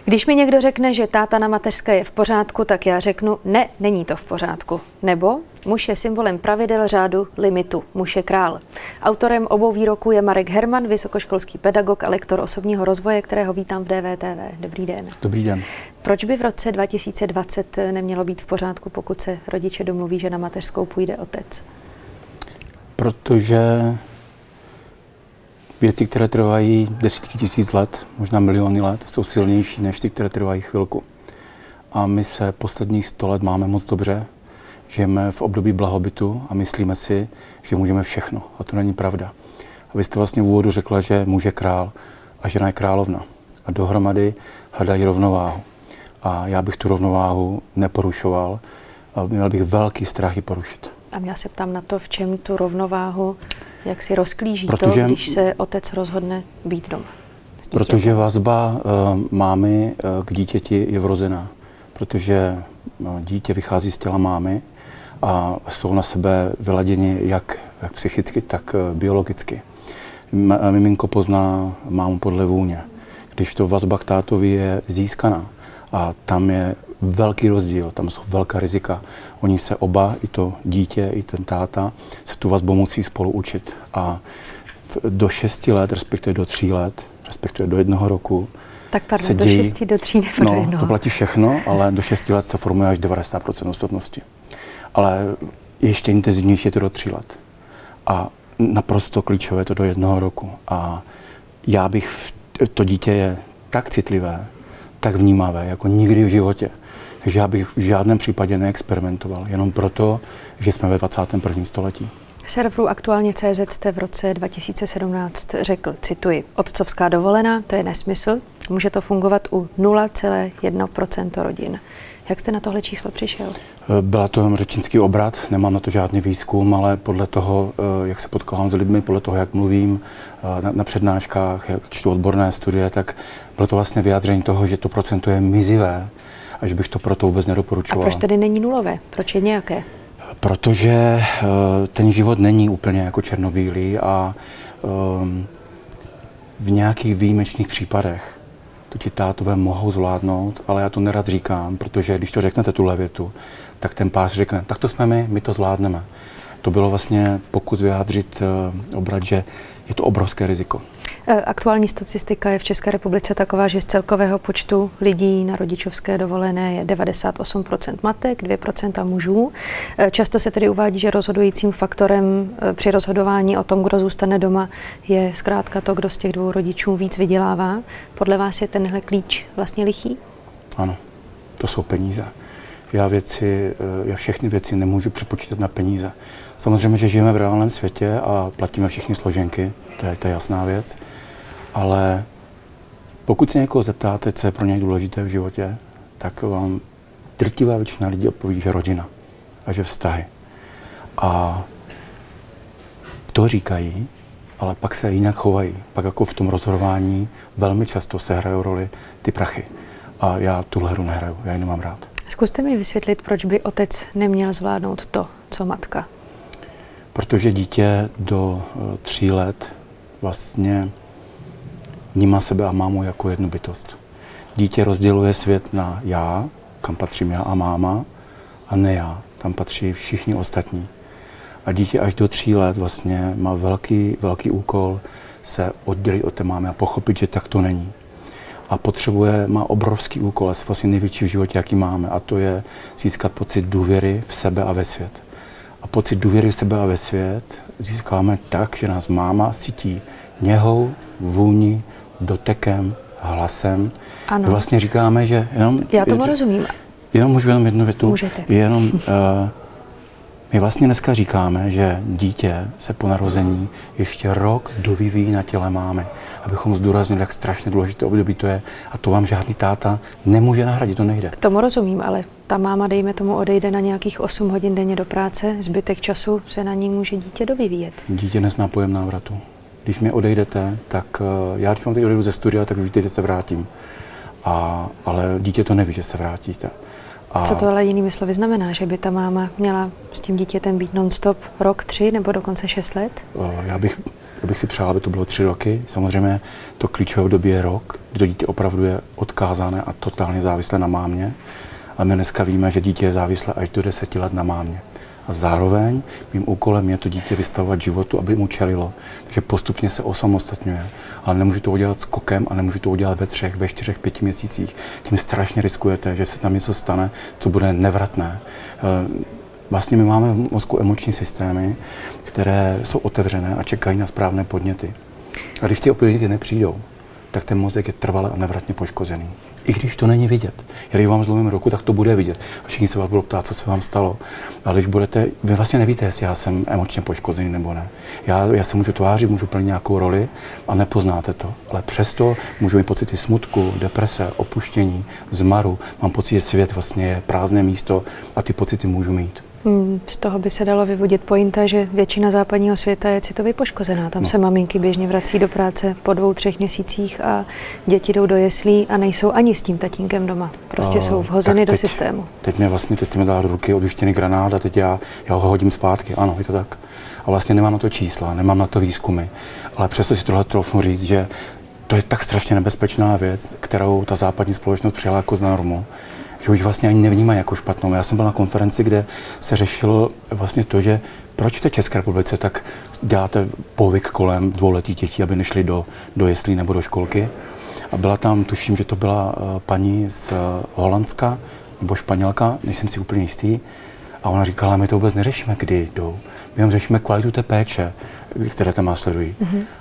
Když mi někdo řekne, že táta na mateřské je v pořádku, tak já řeknu, ne, není to v pořádku. Nebo muž je symbolem pravidel, řádu, limitu. Muž je král. Autorem obou výroků je Marek Herman, vysokoškolský pedagog a lektor osobního rozvoje, kterého vítám v DVTV. Dobrý den. Dobrý den. Proč by v roce 2020 nemělo být v pořádku, pokud se rodiče domluví, že na mateřskou půjde otec? Protože věci, které trvají desítky tisíc let, možná miliony let, jsou silnější než ty, které trvají chvilku. A my se posledních 100 let máme moc dobře, žijeme v období blahobytu a myslíme si, že můžeme všechno. A to není pravda. A vy jste vlastně v úvodu řekla, že muž je král a žena je královna. A dohromady hledají rovnováhu. A já bych tu rovnováhu neporušoval a měl bych velký strach ji porušit. A já se ptám na to, v čem tu rovnováhu, jak si rozklíží protože, to, když se otec rozhodne být doma. Protože vazba mámy k dítěti je vrozená. Protože dítě vychází z těla mámy a jsou na sebe vyladěni jak psychicky, tak biologicky. Miminko pozná mámu podle vůně. Když to vazba k tátovi je získaná a tam je velký rozdíl, tam jsou velká rizika. Oni se oba, i to dítě, i ten táta, se tu vazbu musí spolu učit. A do 6 let, respektive do 3 let, respektive do 1 roku, tak pardon, do 6, do 3 nebo do 1. To platí všechno, ale do 6 let se formuje až 90% osobnosti. Ale ještě intenzivnější je to do 3 let. A naprosto klíčové je to do 1 roku. A já bych, to dítě je tak citlivé, tak vnímavé, jako nikdy v životě. Takže já bych v žádném případě neexperimentoval, jenom proto, že jsme ve 21. století. V serveru Aktuálně.cz jste v roce 2017 řekl, cituji, otcovská dovolená, to je nesmysl, může to fungovat u 0,1% rodin. Jak jste na tohle číslo přišel? Byla to řečnický obrat, nemám na to žádný výzkum, ale podle toho, jak se potkávám s lidmi, podle toho, jak mluvím na přednáškách, jak čtu odborné studie, tak bylo to vlastně vyjádření toho, že to procento je mizivé a že bych to proto vůbec nedoporučoval. A proč tedy není nulové? Proč je nějaké? Protože ten život není úplně jako černobílý a v nějakých výjimečných případech to ti tátové mohou zvládnout, ale já to nerad říkám, protože když to řeknete tuhle větu, tak ten pář řekne, tak to jsme my to zvládneme. To bylo vlastně pokus vyjádřit obrat, že je to obrovské riziko. Aktuální statistika je v České republice taková, že z celkového počtu lidí na rodičovské dovolené je 98% matek, 2% mužů. Často se tedy uvádí, že rozhodujícím faktorem při rozhodování o tom, kdo zůstane doma, je zkrátka to, kdo z těch 2 rodičů víc vydělává. Podle vás je tenhle klíč vlastně lichý? Ano, to jsou peníze. Já všechny věci nemůžu přepočítat na peníze. Samozřejmě, že žijeme v reálném světě a platíme všichni složenky, to je jasná věc, ale pokud se někoho zeptáte, co je pro něj důležité v životě, tak vám drtivá většina lidí odpoví, že rodina a že vztahy. A to říkají, ale pak se jinak chovají. Pak jako v tom rozhodování velmi často se hrajou roli ty prachy. A já tuhle hru nehraju, já ji nemám rád. Zkuste mi vysvětlit, proč by otec neměl zvládnout to, co matka. Protože dítě do 3 let vlastně vnímá sebe a mámu jako jednu bytost. Dítě rozděluje svět na já, kam patřím já a máma, a ne já, tam patří všichni ostatní. A dítě až do 3 let vlastně má velký úkol se oddělit od té mámy a pochopit, že tak to není. A má obrovský úkol, asi vlastně největší v životě, jaký máme, a to je získat pocit důvěry v sebe a ve svět. A pocit důvěry v sebe a ve svět získáme tak, že nás máma cítí něhou, vůní, dotekem, hlasem. Ano. My vlastně říkáme, že já tomu rozumím. Můžu jenom jednu větu. Můžete. My vlastně dneska říkáme, že dítě se po narození ještě rok dovyvíjí na těle mámy, abychom zdůraznili, jak strašně důležité období to je, a to vám žádný táta nemůže nahradit, to nejde. Tomu rozumím, ale ta máma, dejme tomu, odejde na nějakých 8 hodin denně do práce, zbytek času se na ní může dítě dovyvíjet. Dítě nezná pojem návratu. Když mě odejdete, tak já když vám teď odejdu ze studia, tak víte, že se vrátím. Ale dítě to neví, že se vrátíte. A co to ale jinými slovy znamená, že by ta máma měla s tím dítětem být non-stop rok, 3 nebo dokonce 6 let? Já bych si přál, aby to bylo 3 roky. Samozřejmě to klíčové období je rok, kdy to dítě opravdu je odkázané a totálně závislé na mámě. A my dneska víme, že dítě je závislé až do 10 let na mámě. A zároveň mým úkolem je to dítě vystavovat životu, aby mu čelilo. Takže postupně se osamostatňuje. Ale nemůžu to udělat skokem a nemůžu to udělat ve 3, ve 4, 5 měsících. Tím strašně riskujete, že se tam něco stane, co bude nevratné. Vlastně my máme v mozku emoční systémy, které jsou otevřené a čekají na správné podněty. A když ty podněty nepřijdou, tak ten mozek je trvale a nevratně poškozený. I když to není vidět. Když vám zlomím ruku, tak to bude vidět. A všichni se vás budou ptát, co se vám stalo. Ale když budete, vy vlastně nevíte, jestli já jsem emočně poškozený nebo ne. Já se můžu tvářit, můžu plnit nějakou roli a nepoznáte to. Ale přesto můžu mít pocity smutku, deprese, opuštění, zmaru. Mám pocit, že svět vlastně je prázdné místo a ty pocity můžu mít. Z toho by se dalo vyvodit pointa, že většina západního světa je citově poškozená. Tam se maminky běžně vrací do práce po 2, 3 měsících a děti jdou do jeslí a nejsou ani s tím tatínkem doma. Prostě jsou vhozeny do systému. Teď jste mi dal do ruky oduštěný granát a teď já ho hodím zpátky. Ano, je to tak. A vlastně nemám na to čísla, nemám na to výzkumy. Ale přesto si tohle troufnu říct, že to je tak strašně nebezpečná věc, kterou ta západní společnost přijala jako z normu, že už vlastně ani nevnímají jako špatnou. Já jsem byl na konferenci, kde se řešilo vlastně to, že proč v té České republice tak děláte povyk kolem 2letých dětí, aby nešli do jeslí nebo do školky. A byla tam, tuším, že to byla paní z Holandska nebo Španělka, nejsem si úplně jistý. A ona říkala, my to vůbec neřešíme, kdy jdou. My jenom řešíme kvalitu té péče, které tam následují.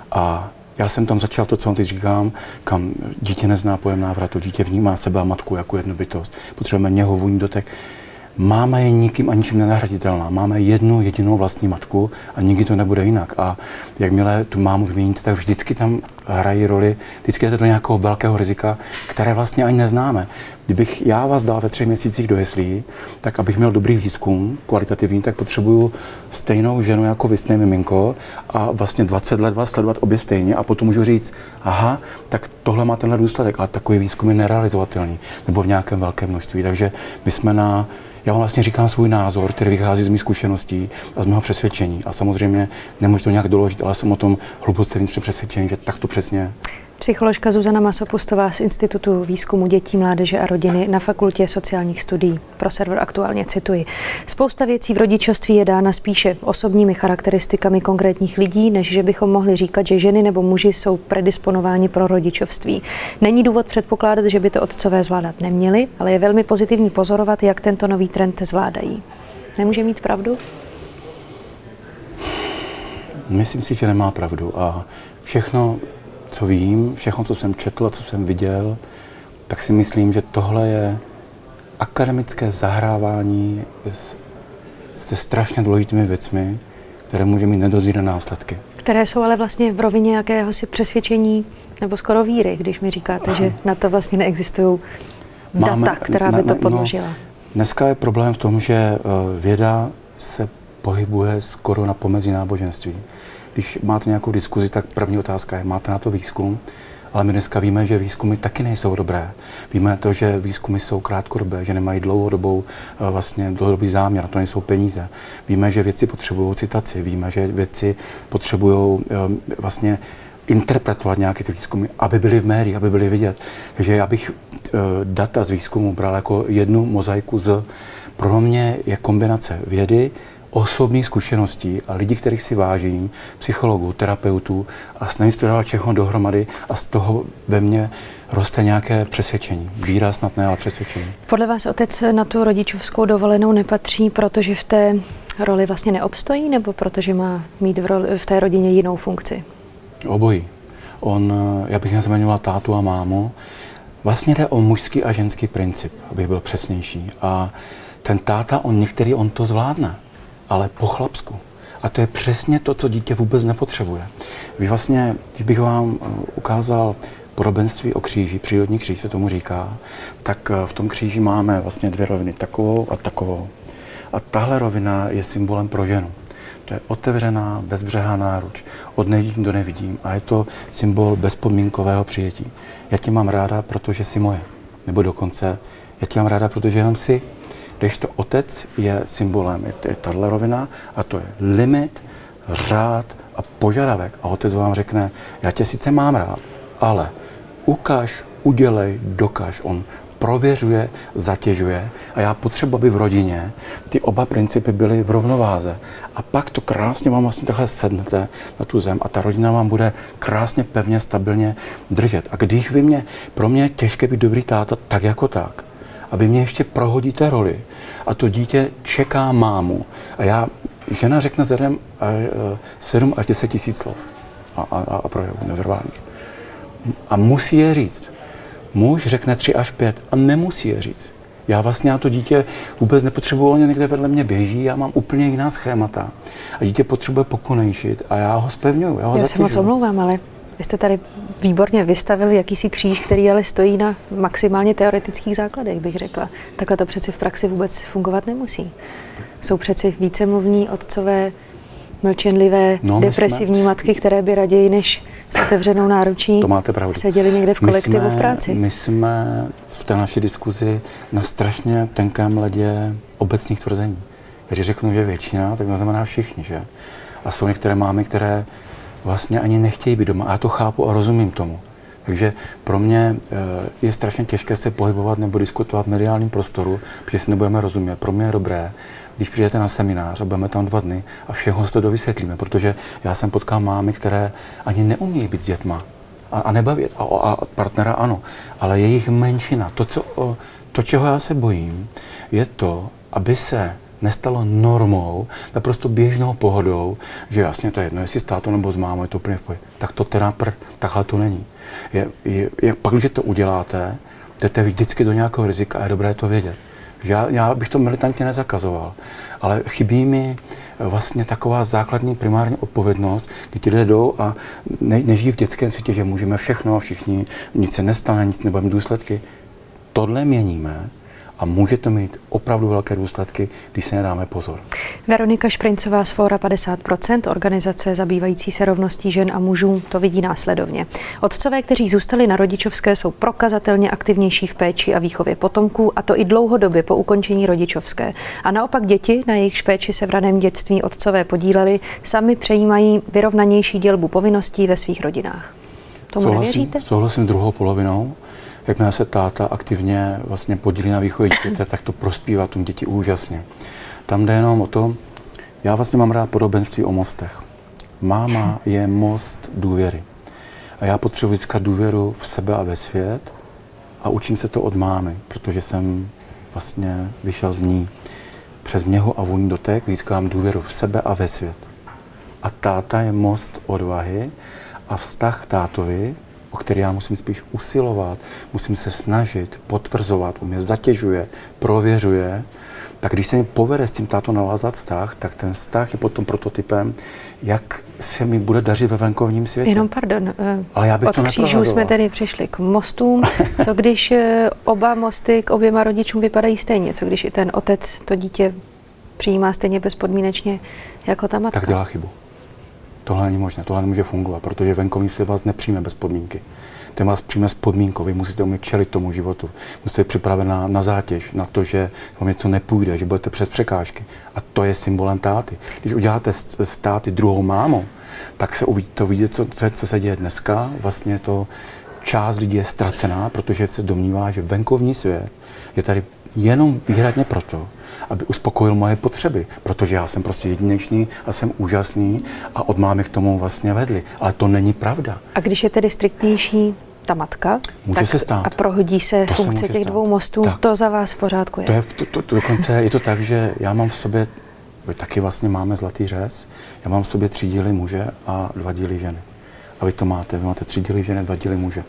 A já jsem tam začal to, co vám teď říkám, kam dítě nezná pojem návratu, dítě vnímá sebe a matku jako jednu bytost. Potřebujeme něho, vůni, dotek. Máma je nikým a ničím nenahraditelná. Máme jednu jedinou vlastní matku a nikdy to nebude jinak. A jakmile tu mámu vyměníte, tak vždycky tam hrají roli, vždycky jdete do nějakého velkého rizika, které vlastně ani neznáme. Kdybych já vás dal ve 3 měsících do jeslí, tak abych měl dobrý výzkum, kvalitativní, tak potřebuju stejnou ženu jako vy, stejné miminko a vlastně 20 let vás sledovat obě stejně a potom můžu říct, aha, tak tohle má tenhle důsledek, ale takový výzkum je nerealizovatelný nebo v nějakém velkém množství. Takže my jsme já vám vlastně říkám svůj názor, který vychází z mých zkušeností a z mého přesvědčení. A samozřejmě nemůžu to nějak doložit, ale jsem o tom hluboce vnitřně přesvědčený, že tak to přesně. Psycholožka Zuzana Masopustová z Institutu výzkumu dětí, mládeže a rodiny na Fakultě sociálních studií. Pro Server Aktuálně cituji. Spousta věcí v rodičovství je dána spíše osobními charakteristikami konkrétních lidí, než že bychom mohli říkat, že ženy nebo muži jsou predisponováni pro rodičovství. Není důvod předpokládat, že by to otcové zvládat neměli, ale je velmi pozitivní pozorovat, jak tento nový trend zvládají. Nemůže mít pravdu? Myslím si, že nemá pravdu a všechno, co vím, všechno, co jsem četl a co jsem viděl, tak si myslím, že tohle je akademické zahrávání se strašně důležitými věcmi, které může mít nedozírné následky. Které jsou ale vlastně v rovině jakéhosi přesvědčení nebo skoro víry, když mi říkáte, že na to vlastně neexistují data, která by to podložila. Dneska je problém v tom, že věda se pohybuje skoro na pomezí náboženství. Když máte nějakou diskuzi, tak první otázka je, máte na to výzkum? Ale my dneska víme, že výzkumy taky nejsou dobré. Víme to, že výzkumy jsou krátkodobé, že nemají dlouhodobý záměr, to nejsou peníze. Víme, že vědci potřebují citaci, víme, že vědci potřebují vlastně interpretovat nějaké ty výzkumy, aby byly v médiích, aby byly vidět. Takže já bych data z výzkumu bral jako jednu mozaiku pro mě je kombinace vědy, osobních zkušeností a lidí, kterých si vážím, psychologů, terapeutů a snažím se to dát všechno dohromady a z toho ve mně roste nějaké přesvědčení. Víra snad ne, ale přesvědčení. Podle vás otec na tu rodičovskou dovolenou nepatří, protože v té roli vlastně neobstojí, nebo protože má mít v té rodině jinou funkci? Obojí. Já bych nezmiňoval tátu a mámu. Vlastně jde o mužský a ženský princip, abych byl přesnější. A ten táta, on to zvládne, ale po chlapsku. A to je přesně to, co dítě vůbec nepotřebuje. Vy vlastně, když bych vám ukázal podobenství o kříži, přírodní kříž se tomu říká, tak v tom kříži máme vlastně 2 roviny, takovou a takovou. A tahle rovina je symbolem pro ženu. To je otevřená, bezbřehá náruč, od nevidím do nevidím a je to symbol bezpodmínkového přijetí. Já tě mám ráda, protože jsi moje. Nebo dokonce, já tě mám ráda, protože jenom jsi Když to otec je symbolem, je tahle rovina a to je limit, řád a požadavek. A otec vám řekne, já tě sice mám rád, ale ukaž, udělej, dokaž. On prověřuje, zatěžuje a já potřebuji, aby v rodině ty oba principy byly v rovnováze. A pak to krásně vám vlastně takhle sednete na tu zem a ta rodina vám bude krásně, pevně, stabilně držet. A když pro mě je těžké být dobrý táta tak jako tak, a vy mě ještě prohodíte roli a to dítě čeká mámu a žena řekne 7 až 10 tisíc slov a projevů neverbálních. A musí je říct. Muž řekne 3 až 5 a nemusí je říct. Já vlastně to dítě vůbec nepotřebuji, on někde vedle mě běží, já mám úplně jiná schémata. A dítě potřebuje pokonejšit a já ho zpevňuju, já ho zatěžuju. Já se moc omlouvám, ale vy jste tady výborně vystavili jakýsi kříž, který ale stojí na maximálně teoretických základech, bych řekla. Takhle to přeci v praxi vůbec fungovat nemusí. Jsou přeci vícemluvní otcové, mlčenlivé, depresivní matky, které by raději než s otevřenou náručí seděli někde v kolektivu v práci. My jsme v té naší diskuzi na strašně tenkém ledě obecných tvrzení. Když řeknu, že většina, tak to znamená všichni, že? A jsou některé mámy, které vlastně ani nechtějí být doma. A já to chápu a rozumím tomu. Takže pro mě je strašně těžké se pohybovat nebo diskutovat v mediálním prostoru, protože si nebudeme rozumět. Pro mě je dobré, když přijdete na seminář a budeme tam 2 dny a všechno se to dovysvětlíme, protože já jsem potkal mámy, které ani neumějí být s dětma a nebaví. A partnera ano, ale je jich menšina. To, čeho já se bojím, je to, aby se nestalo normou, naprosto běžnou pohodou, že jasně to je jedno, jestli s tátou nebo s mámou, je to úplně v pohodě. Tak to teda takhle to není. Pak, když to uděláte, jdete vždycky do nějakého rizika a je dobré to vědět. Já bych to militantně nezakazoval, ale chybí mi vlastně taková základní primární odpovědnost, kdy ti lidé jdou a nežijí v dětském světě, že můžeme všechno a všichni, nic se nestane, nic nebudeme důsledky. Tohle měníme a může to mít opravdu velké důsledky, když se nedáme pozor. Veronika Šprincová z Fóra 50%, organizace zabývající se rovností žen a mužů, to vidí následovně. Otcové, kteří zůstali na rodičovské, jsou prokazatelně aktivnější v péči a výchově potomků, a to i dlouhodobě po ukončení rodičovské. A naopak děti, na jejich péči se v raném dětství otcové podíleli, sami přejímají vyrovnanější dělbu povinností ve svých rodinách. Tomu nevěříte? Souhlasím druhou polovinou. Jakmile se táta aktivně vlastně podílí na výchově dítěte, tak to prospívá tomu děti úžasně. Tam jde jenom o to, já vlastně mám rád podobenství o mostech. Máma je most důvěry. A já potřebuji získat důvěru v sebe a ve svět a učím se to od mámy, protože jsem vlastně vyšel z ní přes něho a vůní dotek, získám důvěru v sebe a ve svět. A táta je most odvahy a vztah tátovi, o který já musím spíš usilovat, musím se snažit, potvrzovat, on mě zatěžuje, prověřuje, tak když se mi povede s tím tátou navázat vztah, tak ten vztah je potom prototypem, jak se mi bude dařit ve venkovním světě. Jenom pardon, ale já bych od křížů jsme tedy přišli k mostům. Co když oba mosty k oběma rodičům vypadají stejně? Co když i ten otec to dítě přijímá stejně bezpodmínečně jako ta matka? Tak dělá chybu. Tohle není možné, tohle nemůže fungovat, protože venkovní svět vás nepřijme bez podmínky. Ten vás přijme s podmínkou, vy musíte umět čelit tomu životu. Musíte být připraven na zátěž, na to, že vám něco nepůjde, že budete přes překážky. A to je symbolem táty. Když uděláte z táty druhou mámu, tak se uvidíte, co se děje dneska. Vlastně to část lidí je ztracená, protože se domnívá, že venkovní svět je tady jenom výhradně proto, aby uspokojil moje potřeby, protože já jsem prostě jedinečný a jsem úžasný a od mámy k tomu vlastně vedli. Ale to není pravda. A když je tedy striktnější ta matka, může se stát. A prohodí se funkce těch dvou mostů, tak, to za vás v pořádku je? Dokonce je to tak, že já mám v sobě, vy taky vlastně máme zlatý řez, já mám v sobě 3 díly muže a 2 díly ženy. A vy máte 3 díly ženy, 2 díly muže.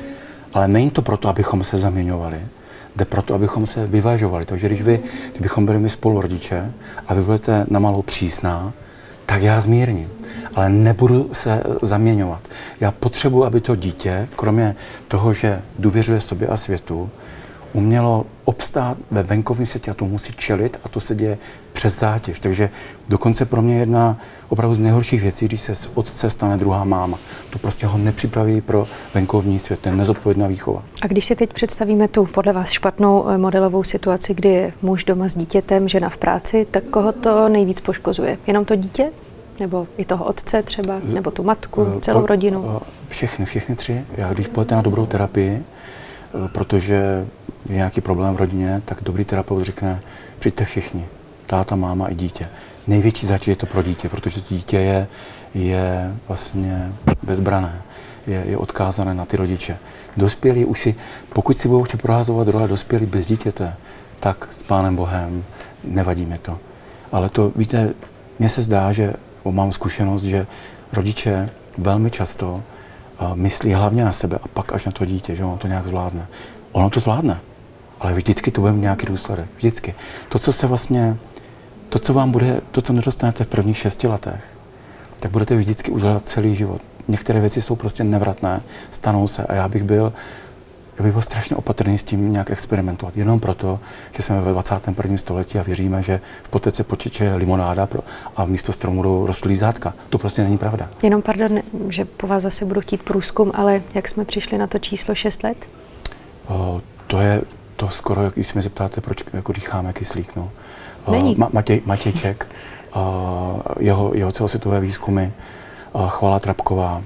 Ale není to proto, abychom se zaměňovali, jde proto, abychom se vyvažovali. Takže kdybychom byli my spolurodiče a vy budete na malou přísná, tak já zmírním. Ale nebudu se zaměňovat. Já potřebuji, aby to dítě, kromě toho, že důvěřuje sobě a světu, umělo obstát ve venkovním světě a to musí čelit a to se děje přes zátěž. Takže dokonce pro mě jedna opravdu z nejhorších věcí, když se z otce stane druhá máma. To prostě ho nepřipraví pro venkovní svět, to je nezodpovědná výchova. A když si teď představíme tu podle vás špatnou modelovou situaci, kdy je muž doma s dítětem, žena v práci, tak koho to nejvíc poškozuje? Jenom to dítě? Nebo i toho otce třeba? Nebo tu matku? Celou rodinu? Všechny tři. Když půjdete na dobrou terapii, protože je nějaký problém v rodině, tak dobrý terapeut řekne, přijďte všichni, táta, máma i dítě. Největší zátěž je to pro dítě, protože to dítě je vlastně bezbrané, je odkázané na ty rodiče. Dospělí už si, pokud si budou chtít prohazovat role dospělí bez dítěte, tak s Pánem Bohem nevadí mi to. Ale to, víte, mně se zdá, že mám zkušenost, že rodiče velmi často myslí hlavně na sebe a pak až na to dítě, že ono to nějak zvládne. Ono to zvládne, ale vždycky to bude mít nějaký důsledek. Vždycky. To, co nedostanete v prvních 6 letech, tak budete vždycky užívat celý život. Některé věci jsou prostě nevratné, stanou se a já bych byl strašně opatrný s tím nějak experimentovat. Jenom proto, že jsme ve 21. století a věříme, že v potece poteče limonáda a místo stromu budou rostlý zátka. To prostě není pravda. Jenom pardon, že po vás zase budu chtít průzkum, ale jak jsme přišli na to číslo 6 let? To je to skoro, když se mě zeptáte, proč jako dýcháme kyslík. No. Není. Matějček, jeho celosvětové výzkumy, Chvala Trapková,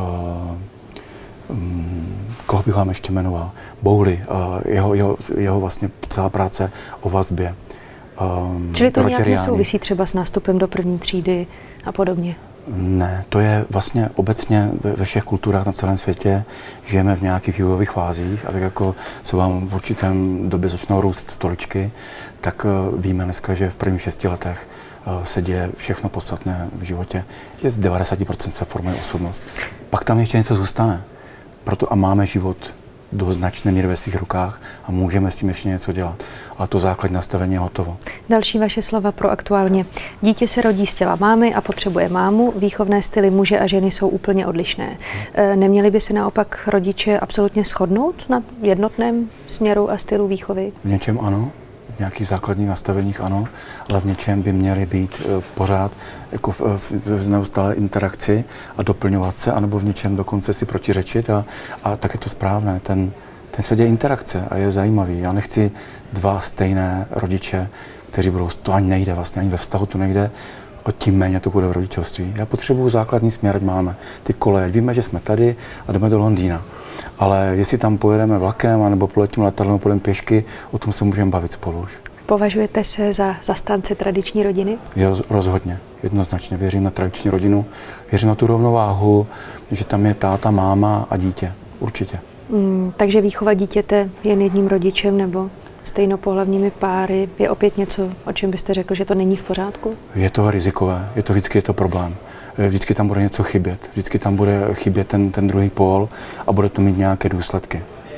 koho bych vám ještě jmenoval, Bowley, jeho vlastně celá práce o vazbě. Čili to nějak nesouvisí třeba s nástupem do první třídy a podobně? Ne, to je vlastně obecně ve všech kulturách na celém světě žijeme v nějakých vývojových fázích a tak jako se vám v určitém době začnou růst stoličky, tak víme dneska, že v prvních 6 letech se děje všechno podstatné v životě. Je z 90% se formuje osobnost. Pak tam ještě něco zůstane. Proto a máme život do značné míry ve svých rukách a můžeme s tím ještě něco dělat. Ale to základní nastavení je hotovo. Další vaše slova pro aktuálně. Dítě se rodí z těla mámy a potřebuje mámu. Výchovné styly muže a ženy jsou úplně odlišné. Neměli by se naopak rodiče absolutně shodnout na jednotném směru a stylu výchovy? V něčem ano, v nějakých základních nastaveních ano, ale v něčem by měly být pořád jako v neustálé interakci a doplňovat se, anebo v něčem dokonce si protiřečit a tak je to správné. Ten svět je interakce a je zajímavý. Já nechci 2 stejné rodiče, kteří budou, to ani nejde vlastně, ani ve vztahu to nejde, o tím méně to bude v rodičovství. Já potřebuju základní směr, ať máme ty koleje. Víme, že jsme tady a jdeme do Londýna. Ale jestli tam pojedeme vlakem, nebo poletíme letadlem, pojedeme pěšky, o tom se můžeme bavit spolu už. Považujete se za zastánce tradiční rodiny? Jo, rozhodně, jednoznačně. Věřím na tradiční rodinu, věřím na tu rovnováhu, že tam je táta, máma a dítě. Určitě. Takže výchova dítěte jen jedním rodičem nebo stejnopohlavními páry je opět něco, o čem byste řekl, že to není v pořádku? Je to rizikové, vždycky je to problém. Vždycky tam bude něco chybět, vždycky tam bude chybět ten druhý pól a bude to mít nějaké důsledky.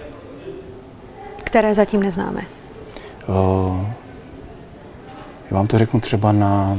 Které zatím neznáme? Já vám to řeknu třeba na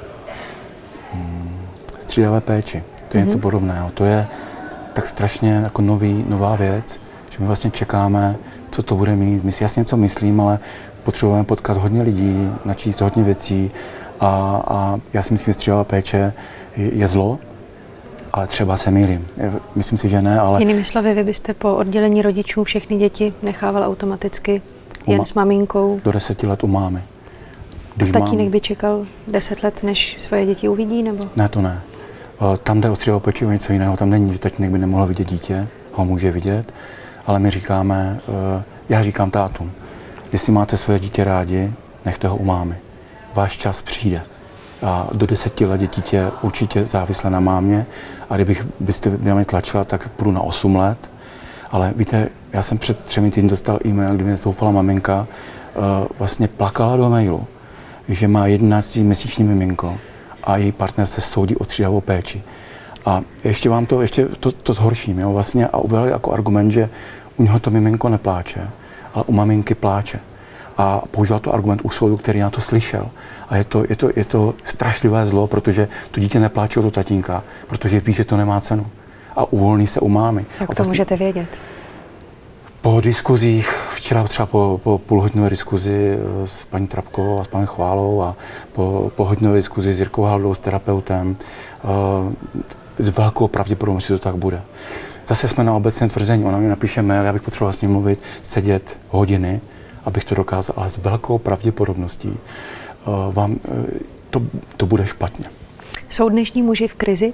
střídavé péči. To je něco podobného. To je tak strašně jako nová věc, že my vlastně čekáme, co to bude mít. My si jasně něco myslím, ale potřebujeme potkat hodně lidí, načíst hodně věcí a já si myslím, že střídavá péče je zlo, ale třeba se mýlím. Myslím si, že ne, ale... Jinými slovy, vy byste po oddělení rodičů všechny děti nechával automaticky jen s maminkou? Do 10 let u mámy. A tatínek by čekal 10 let, než svoje děti uvidí, nebo? Ne, to ne. Tam jde o střídavou péči o něco jiného. Tam není, že tatínek by nemohl vidět dítě, ho může vidět, ale my říkáme, já říkám tátům, jestli máte své dítě rádi, nechte ho u mámy. Váš čas přijde. A do 10 let je dítě určitě závislé na mámě a byste mě tlačila, tak půjdu na 8 let. Ale víte, já jsem před 3 týdny dostal e-mail, kdy mě zoufala maminka, vlastně plakala do mailu, že má 11měsíční miminko a její partner se soudí o střídavou péči. A ještě to zhorším, jo, vlastně, a uvedli jako argument, že u něho to miminko nepláče, ale u maminky pláče. A používal to argument u soudu, který na to slyšel. A je to strašlivé zlo, protože to dítě nepláče od tatínka, protože ví, že to nemá cenu. A uvolní se u mámy. Jak to můžete vědět? Po diskuzích, včera třeba po půlhodinové diskuzi s paní Trapkovou a s panem Chválou a po hodinové diskuzi s Jirkou Haldou, s terapeutem, s velkou pravděpodobností to tak bude. Zase jsme na obecné tvrzení, ona mi napíše mail, já bych potřeboval s ním mluvit, sedět hodiny, abych to dokázal, ale s velkou pravděpodobností vám to bude špatně. Jsou dnešní muži v krizi?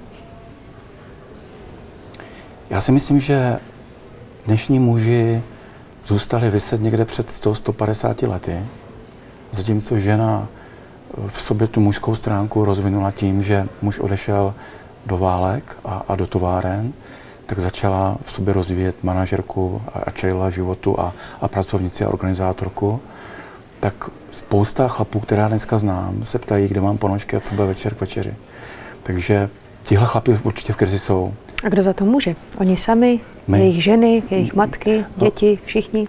Já si myslím, že dnešní muži zůstali viset někde před 100-150 lety, zatímco žena v sobě tu mužskou stránku rozvinula tím, že muž odešel do válek a do továren, tak začala v sobě rozvíjet manažerku a čelila životu a pracovnici a organizátorku. Tak spousta chlapů, která dneska znám, se ptají, kde mám ponožky a co bude večer k večeři. Takže tihle chlapi určitě v krizi jsou. A kdo za to může? Oni sami, jejich ženy, jejich matky, děti, všichni?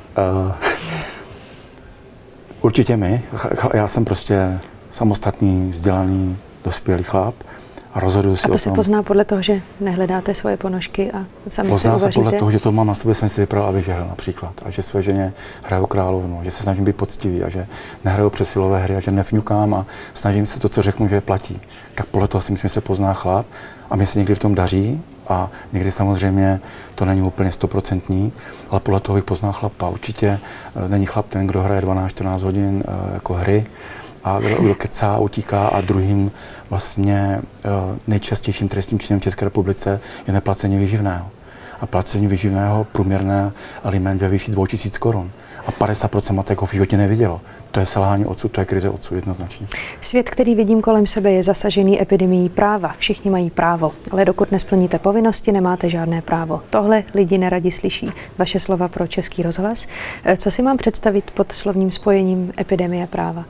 Určitě my. Já jsem prostě samostatný, vzdělaný, dospělý chlap a rozhoduju si o tom. A to se pozná podle toho, že nehledáte svoje ponožky a sami se uvaříte? Pozná se podle toho, že to mám na sobě, jsem si vypral a vyžehl například. A že své ženě hraju královnu, že se snažím být poctivý a že nehraju přesilové hry a že nefňukám a snažím se to, co řeknu, že platí. Tak podle toho si myslím, že se pozná chlap a mě se někdy v tom daří a někdy samozřejmě to není úplně 100%, ale podle toho bych poznal chlapa. Určitě není chlap ten, kdo hraje 12-14 hodin jako hry, a kdo kecá, utíká a druhým vlastně nejčastějším trestným činem v České republice je neplacení výživného. A placení výživného průměrné aliment ve výši 2000 korun. A 50% matek ho v životě nevidělo. To je selhání otců, to je krize otců jednoznačně. Svět, který vidím kolem sebe, je zasažený epidemií práva. Všichni mají právo, ale dokud nesplníte povinnosti, nemáte žádné právo. Tohle lidi neradi slyší. Vaše slova pro Český rozhlas. Co si mám představit pod slovním spojením epidemie práva?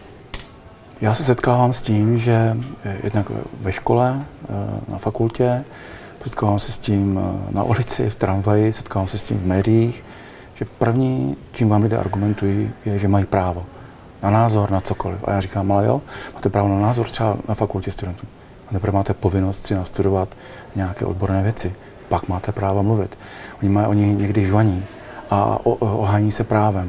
Já se setkávám s tím, že jednak ve škole, na fakultě, setkávám se s tím na ulici, v tramvaji, setkávám se s tím v médiích, že první, čím vám lidé argumentují, je, že mají právo na názor, na cokoliv. A já říkám, ale jo, máte právo na názor třeba na fakultě studentů. A nejprve máte povinnost si nastudovat nějaké odborné věci. Pak máte právo mluvit. Oni někdy žvaní a ohání se právem.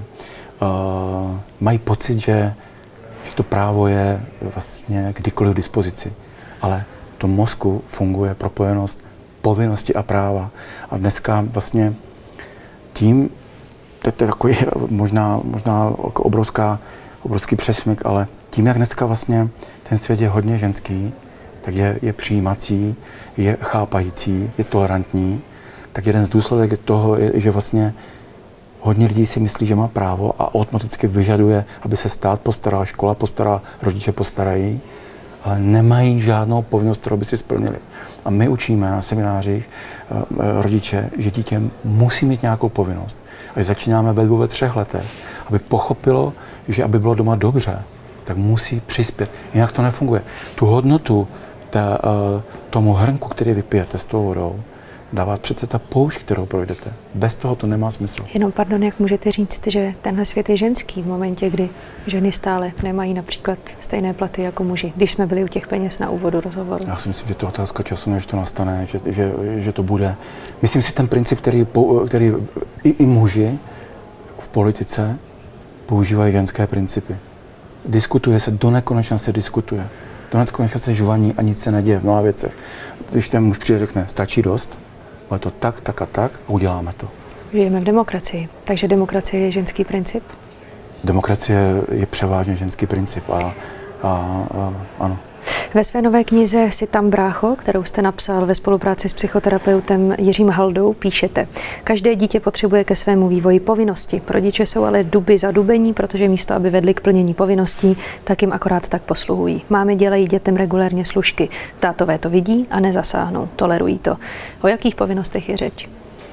Mají pocit, že to právo je vlastně kdykoliv k dispozici. Ale v tom mozku funguje propojenost povinnosti a práva. A dneska vlastně tím, to je takový možná jako obrovský přesmyk, ale tím, jak dneska vlastně ten svět je hodně ženský, tak je přijímací, je chápající, je tolerantní, tak jeden z důsledek toho je, že vlastně hodně lidí si myslí, že má právo a automaticky vyžaduje, aby se stát postaral, škola postará, rodiče postarají, ale nemají žádnou povinnost, kterou by si splnili. A my učíme na seminářích rodiče, že dítě musí mít nějakou povinnost. Až začínáme ve 2, ve 3 letech, aby pochopilo, že aby bylo doma dobře, tak musí přispět. Jinak to nefunguje. Tu hodnotu tomu hrnku, který vypijete s tou vodou, dává přece ta poušť, kterou projdete. Bez toho to nemá smysl. Jenom pardon, jak můžete říct, že tenhle svět je ženský v momentě, kdy ženy stále nemají například stejné platy jako muži, když jsme byli u těch peněz na úvodu rozhovoru? Já si myslím, že to je otázka času, než to nastane, že to bude. Myslím si ten princip, který i muži v politice používají ženské principy. Diskutuje se, do nekonečna se diskutuje. Do nekonečna se žvaní a nic se neděje v mnoha věcech. Když ten muž přijde, řekne, stačí dost, ale to tak a uděláme to. Žijeme v demokracii, takže demokracie je ženský princip? Demokracie je převážně ženský princip a ano. Ve své nové knize Si tam, brácho, kterou jste napsal ve spolupráci s psychoterapeutem Jiřím Haldou, píšete: každé dítě potřebuje ke svému vývoji povinnosti. Rodiče jsou ale duby zadubení, protože místo, aby vedli k plnění povinností, tak jim akorát tak posluhují. Mámy dělají dětem regulérně služky. Tátové to vidí a nezasáhnou, tolerují to. O jakých povinnostech je řeč?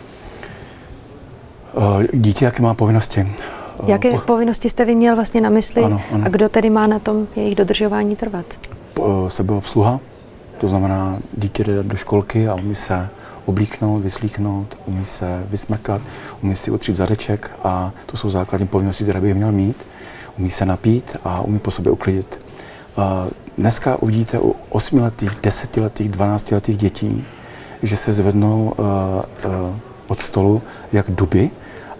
Dítě, jaké má povinnosti? Jaké povinnosti jste vy měl vlastně na mysli ano. A kdo tedy má na tom jejich dodržování trvat? Sebeobsluha, to znamená, dítě jde do školky a umí se oblíknout, vyslíknout, umí se vysmrkat, umí si utřít zadeček a to jsou základní povinnosti, které by měl mít. Umí se napít a umí po sobě uklidit. Dneska uvidíte u 8letých, 10letých, 12letých dětí, že se zvednou od stolu jak duby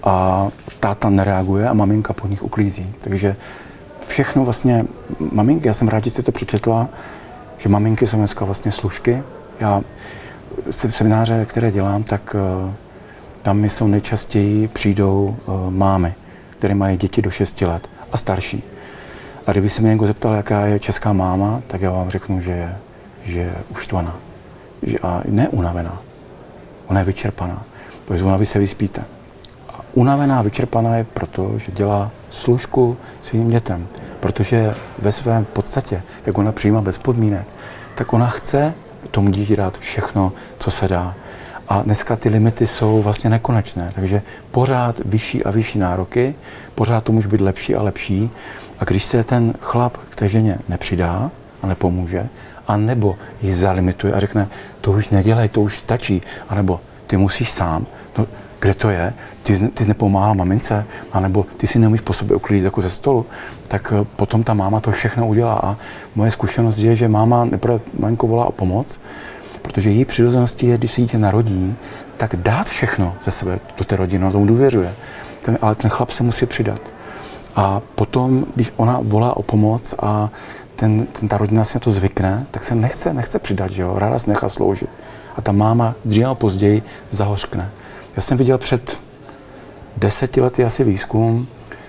a táta nereaguje a maminka po nich uklízí. Takže všechno vlastně, maminky, já jsem rád, že jste to přečetla, že maminky jsou dneska vlastně služky. Já semináře, které dělám, tak tam mi jsou nejčastěji přijdou mámy, které mají děti do 6 let a starší. A kdyby se mě někdo zeptal, jaká je česká máma, tak já vám řeknu, že je uštvaná. A ne unavená. Ona je vyčerpaná, protože z únavy se vyspíte. A unavená, vyčerpaná je proto, že dělá služku svým dětem. Protože ve svém podstatě, jak ona přijímá bez podmínek, tak ona chce tomu dítě dát všechno, co se dá. A dneska ty limity jsou vlastně nekonečné, takže pořád vyšší a vyšší nároky, pořád to může být lepší a lepší. A když se ten chlap k té ženě nepřidá a nepomůže, anebo ji zalimituje a řekne, to už nedělej, to už stačí, anebo ty musíš sám, no, kde to je, ty nepomáhal mamince, anebo ty si neumíš po sobě uklidit jako ze stolu, tak potom ta máma to všechno udělá. A moje zkušenost je, že máma maminko volá o pomoc, protože její přirozeností je, když se dítě narodí, tak dát všechno ze sebe do té rodiny, ona tomu důvěřuje. Ale ten chlap se musí přidat. A potom, když ona volá o pomoc a ta rodina si na to zvykne, tak se nechce přidat, že jo, ráda se nechá sloužit. A ta máma dříve nebo později zahořkne. Já jsem viděl před 10 lety asi výzkum,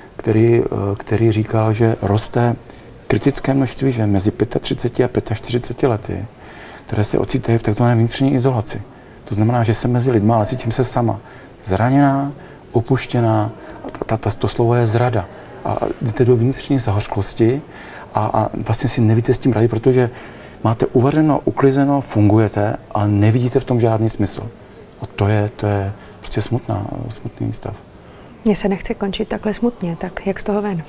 který říkal, že roste kritické množství žen mezi 35 a 45 lety, které se ocitají v tzv. Vnitřní izolaci. To znamená, že jsem mezi lidma, ale cítím se sama zraněná, opuštěná, to slovo je zrada. A jdete do vnitřní zahořklosti a vlastně si nevíte s tím rady, protože máte uvařeno, uklizeno, fungujete, ale nevidíte v tom žádný smysl. A to je prostě smutný stav. Mně se nechce končit takhle smutně, tak jak z toho ven?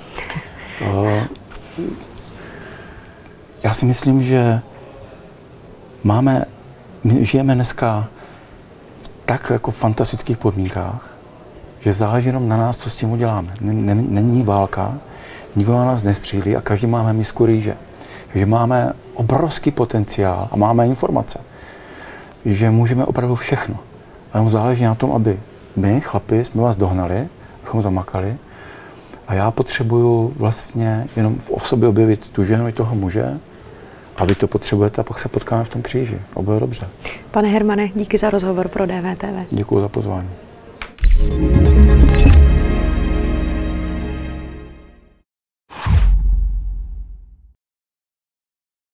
Já si myslím, že my žijeme dneska v tak jako fantastických podmínkách, že záleží jenom na nás, co s tím uděláme. Není válka, nikdo na nás nestřílí a každý máme misku rýže. Že máme obrovský potenciál a máme informace, že můžeme opravdu všechno. A jenom záleží na tom, aby my, chlapi, jsme vás dohnali, abychom zamakali. A já potřebuju vlastně jenom v sobě objevit tu ženu i toho muže, a vy to potřebujete a pak se potkáme v tom kříži. A bude dobře. Pane Hermane, díky za rozhovor pro DVTV. Děkuji za pozvání.